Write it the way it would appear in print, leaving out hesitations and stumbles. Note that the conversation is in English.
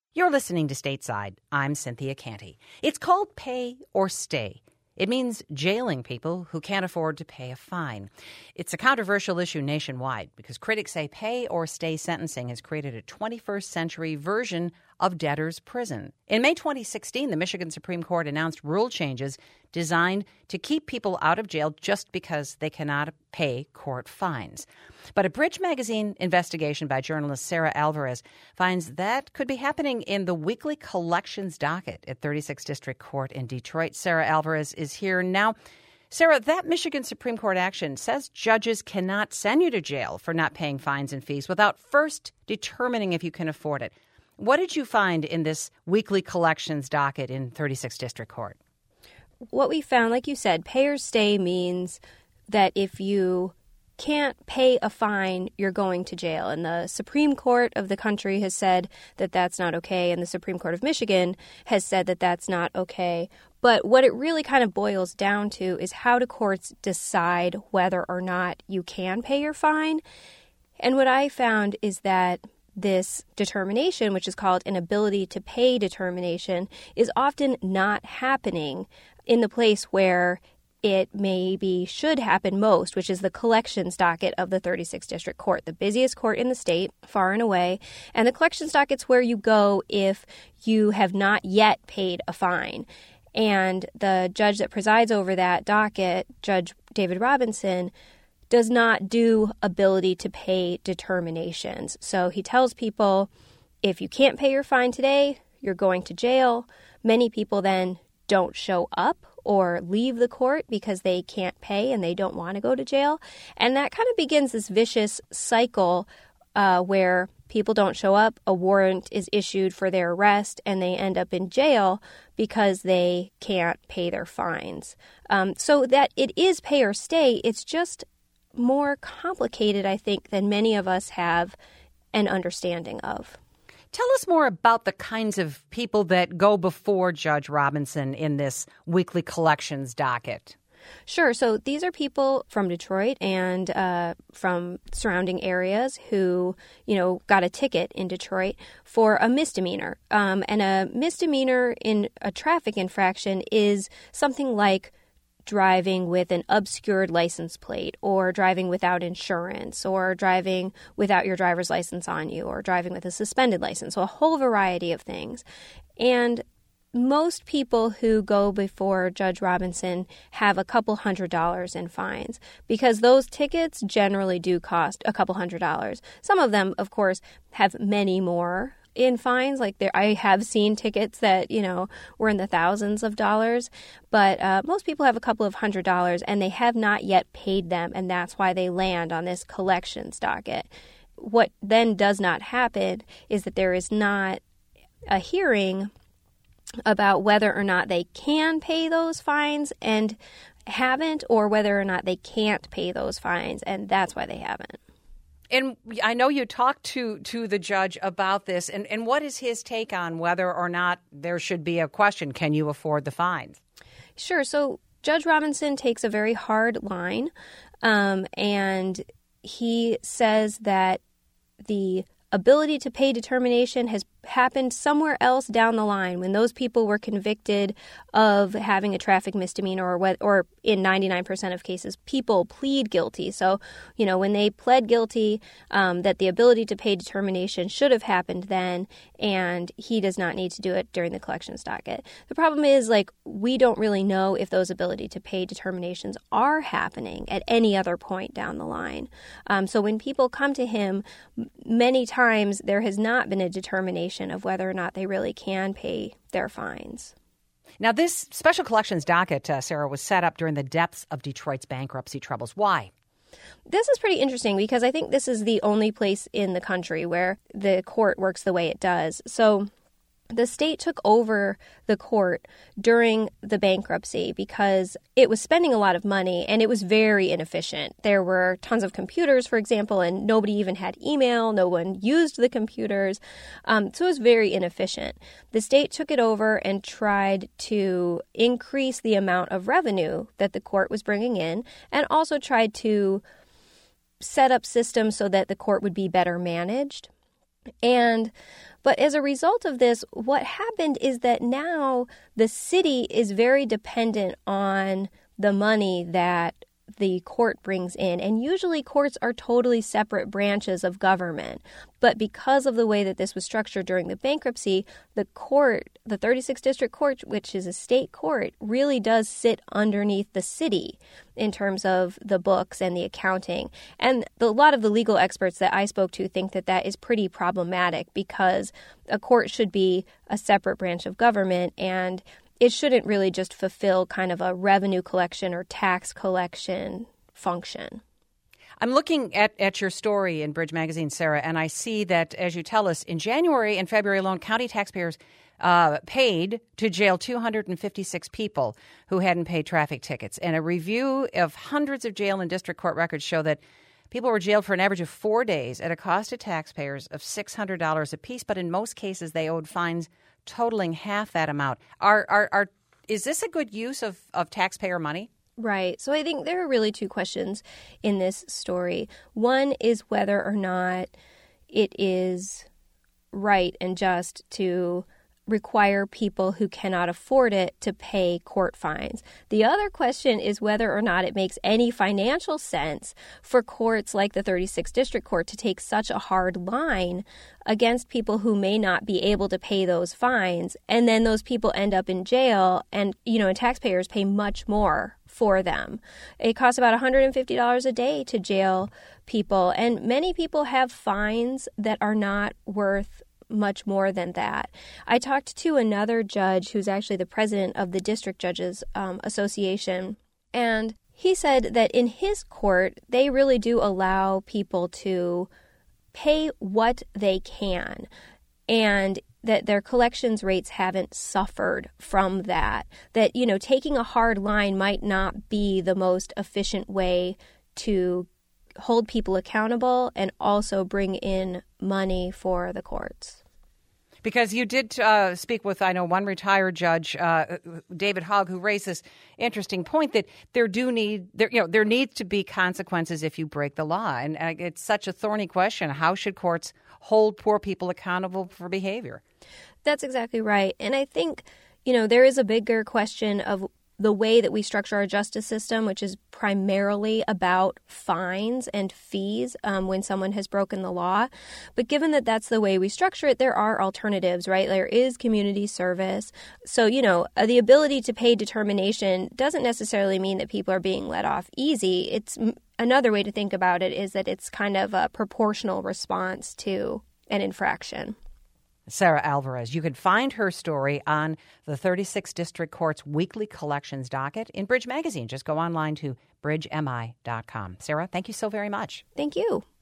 You're listening to Stateside. I'm Cynthia Canty. It's called Pay or Stay. It means jailing people who can't afford to pay a fine. It's a controversial issue nationwide because critics say pay or stay sentencing has created a 21st century version of debtor's prison. In May 2016, the Michigan Supreme Court announced rule changes designed to keep people out of jail just because they cannot pay court fines. But a Bridge Magazine investigation by journalist Sarah Alvarez finds that could be happening in the weekly collections docket at 36th District Court in Detroit. Sarah Alvarez is here now. Sarah, that Michigan Supreme Court action says judges cannot send you to jail for not paying fines and fees without first determining if you can afford it. What did you find in this weekly collections docket in 36th District Court? What we found, like you said, pay or stay means that if you can't pay a fine, you're going to jail. And the Supreme Court of the country has said that that's not okay. And the Supreme Court of Michigan has said that that's not okay. But what it really kind of boils down to is how do courts decide whether or not you can pay your fine? And what I found is that this determination, which is called an ability to pay determination, is often not happening in the place where it maybe should happen most, which is the collections docket of the 36th District Court, the busiest court in the state, far and away. And the collections docket's where you go if you have not yet paid a fine. And the judge that presides over that docket, Judge David Robinson, does not do ability to pay determinations. So he tells people, if you can't pay your fine today, you're going to jail. Many people then don't show up or leave the court because they can't pay and they don't want to go to jail. And that kind of begins this vicious cycle where people don't show up, a warrant is issued for their arrest, and they end up in jail because they can't pay their fines. So that it is pay or stay, it's just more complicated, I think, than many of us have an understanding of. Tell us more about the kinds of people that go before Judge Robinson in this weekly collections docket. Sure. So these are people from Detroit and from surrounding areas who, got a ticket in Detroit for a misdemeanor. And a misdemeanor in a traffic infraction is something like driving with an obscured license plate, or driving without insurance, or driving without your driver's license on you, or driving with a suspended license. So a whole variety of things. And most people who go before Judge Robinson have a couple $100s in fines because those tickets generally do cost a couple $100s. Some of them, of course, have many more in fines. Like I have seen tickets that, were in the thousands of dollars, but most people have a couple of $100s and they have not yet paid them, and that's why they land on this collections docket. What then does not happen is that there is not a hearing about whether or not they can pay those fines and haven't, or whether or not they can't pay those fines, and that's why they haven't. And I know you talked to the judge about this, and what is his take on whether or not there should be a question, can you afford the fines? Sure. So Judge Robinson takes a very hard line, and he says that the ability to pay determination has happened somewhere else down the line when those people were convicted of having a traffic misdemeanor, or in 99% of cases, people plead guilty. So, when they pled guilty, that the ability to pay determination should have happened then, and he does not need to do it during the collections docket. The problem is, we don't really know if those ability to pay determinations are happening at any other point down the line. So when people come to him, many times there has not been a determination of whether or not they really can pay their fines. Now, this special collections docket, Sarah, was set up during the depths of Detroit's bankruptcy troubles. Why? This is pretty interesting because I think this is the only place in the country where the court works the way it does. So the state took over the court during the bankruptcy because it was spending a lot of money and it was very inefficient. There were tons of computers, for example, and nobody even had email. No one used the computers. So it was very inefficient. The state took it over and tried to increase the amount of revenue that the court was bringing in, and also tried to set up systems so that the court would be better managed. And But as a result of this, what happened is that now the city is very dependent on the money that the court brings in. And usually courts are totally separate branches of government. But because of the way that this was structured during the bankruptcy, the court, the 36th District Court, which is a state court, really does sit underneath the city in terms of the books and the accounting. And a lot of the legal experts that I spoke to think that that is pretty problematic because a court should be a separate branch of government, and it shouldn't really just fulfill kind of a revenue collection or tax collection function. I'm looking at your story in Bridge Magazine, Sarah, and I see that, as you tell us, in January and February alone, county taxpayers paid to jail 256 people who hadn't paid traffic tickets. And a review of hundreds of jail and district court records show that people were jailed for an average of 4 days at a cost to taxpayers of $600 apiece, but in most cases they owed fines totaling half that amount. Is this a good use of taxpayer money? Right. So I think there are really two questions in this story. One is whether or not it is right and just to require people who cannot afford it to pay court fines. The other question is whether or not it makes any financial sense for courts like the 36th District Court to take such a hard line against people who may not be able to pay those fines, and then those people end up in jail, and and taxpayers pay much more for them. It costs about $150 a day to jail people, and many people have fines that are not worth much more than that. I talked to another judge who's actually the president of the District Judges Association, and he said that in his court, they really do allow people to pay what they can, and that their collections rates haven't suffered from that. That, taking a hard line might not be the most efficient way to hold people accountable and also bring in money for the courts. Because you did speak with, I know, one retired judge, David Hogg, who raised this interesting point that there needs to be consequences if you break the law. And it's such a thorny question. How should courts hold poor people accountable for behavior? That's exactly right. And I think, there is a bigger question of the way that we structure our justice system, which is primarily about fines and fees when someone has broken the law. But given that that's the way we structure it, there are alternatives, right? There is community service. So, the ability to pay determination doesn't necessarily mean that people are being let off easy. It's another way to think about it is that it's kind of a proportional response to an infraction. Sarah Alvarez. You can find her story on the 36th District Court's weekly collections docket in Bridge Magazine. Just go online to bridgemi.com. Sarah, thank you so very much. Thank you.